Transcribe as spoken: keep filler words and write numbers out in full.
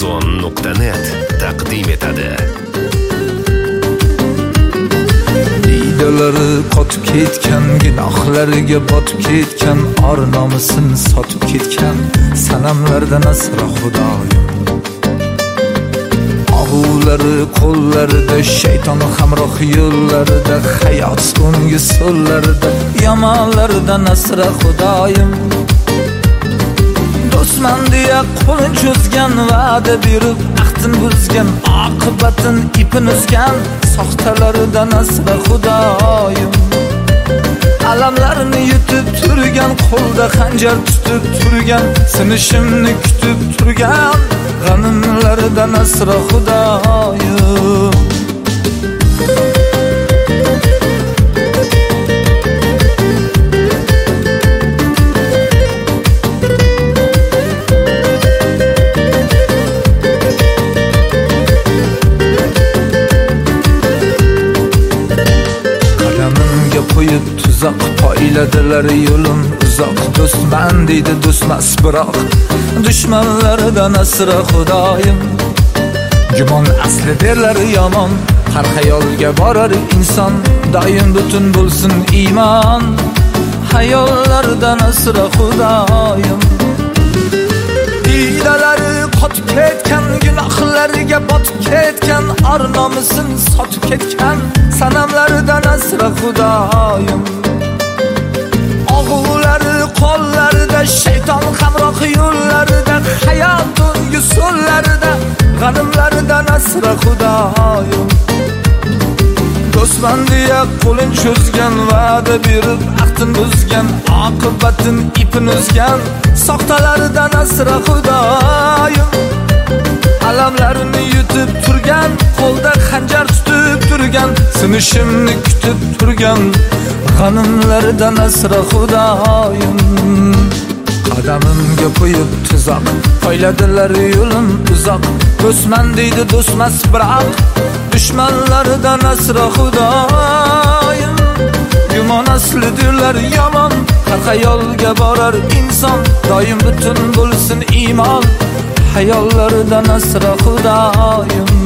zon nuqta net taqdim etadi. Diydalari qotib ketgan, gunohlariga botib ketgan, or nomusini sotib ketgan sanamlardan asra Xudoyim. Og'ulari qo'llarida, shayton hamroh yo'llarida, hayot so'nggi so'llarida, yomonlardan asra Xudoyim. Do'stman deya qo'lin cho'zgan, va'da berib ahdin buzgan, oqibatin ipin uzgan soxtalaridan asra Xudoyim. Alamlarni yutib turgan, qo'lda xanjar tutib turgan, sinishimni kutib turgan g'animlaridan asra Xudoyim. Qo'yib tuzoq poyladilar, yo'lim uzoq. Do'stman deydi, do'stmas biroq dushmanlaridan asra Xudoyim. Gumon asli derlar yomon, har xayolga borar inson, doim butun bo'lsin iymon, hayollardan asra Xudoyim. Diydalari qotib ketgan, gunohlariga botib ketgan, or nomusini sotib ketgan sanamlaridan asra Xudoyim. Og'ulari qo'llarida, shayton hamroh yo'llarida, hayot so'nggi so'llarida, g'animlaridan asra Xudoyim. Do'stman deya qo'lin cho'zgan, va'da berib ahdin buzgan, oqibatin ipin uzgan soxtalaridan asra Xudoyim. Alamlarini yutib turgan, qo'lda xanjar tutib turgan, sinishimni kutib turgan g'animlaridan asra Xudoyim. Qadamimga qo'yib tuzoq poyladilar, yo'lim uzoq. Do'stman deydi, do'stmas biroq dushmanlaridan asra Xudoyim. Gumon aslidirlar yomon, har xayolga borar inson, doim butun bo'lsin iymon, hayollaridan asra Xudoyim.